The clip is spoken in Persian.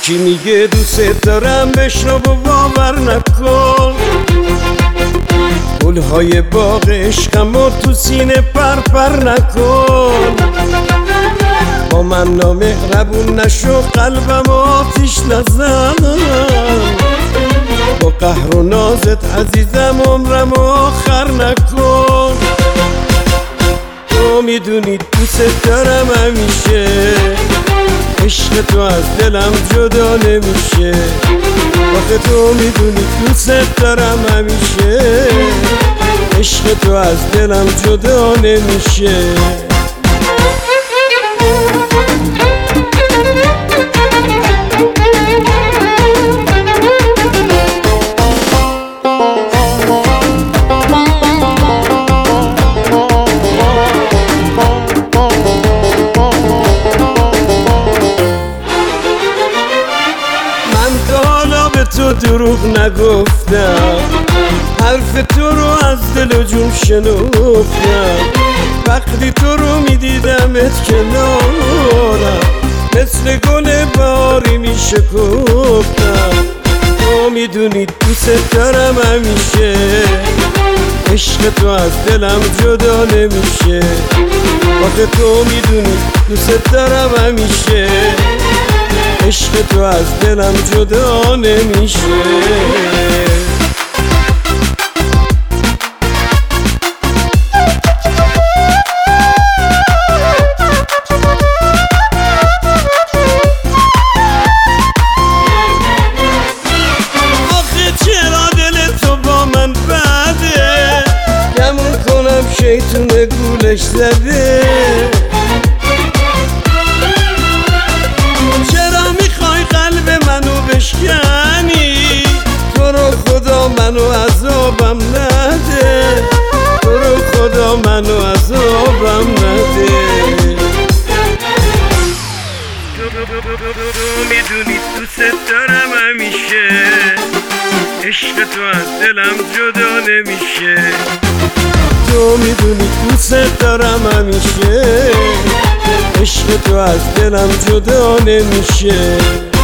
یکی میگه دوست دارم بشنو و باور نکن، گلهای باغ عشقم و تو سینه پر نکن. با من نامهربون نشو، قلبم آتیش نزن. با قهر و نازت عزیزم عمرم آخر نکن. تو میدونی دوست دارم همیشه، عشق تو از دلم جدا نمیشه. آخه تو میدونی دوست دارم همیشه، عشق تو از دلم جدا نمیشه. تو دروغ نگفتم، حرف تو رو از دل و جون شنفتم. وقتی تو رو میدیدمت کنارم، مثل گل باری میشکفتم. تو میدونی دوست دارم همیشه، عشق تو از دلم جدا نمیشه. آخه تو میدونی دوست دارم همیشه، عشق تو از دلم جدا نمیشه. آخه چرا دل تو با من بده، گمون کنم شیطون گولش زده. بشکنی تو رو خدا منو عذابم نده، تو رو خدا منو عذابم نده. تو میدونی دوست دارم همیشه، عشق تو از دلم جدا نمیشه. تو میدونی دوست دارم همیشه، عشق تو از دلم جدا نمیشه.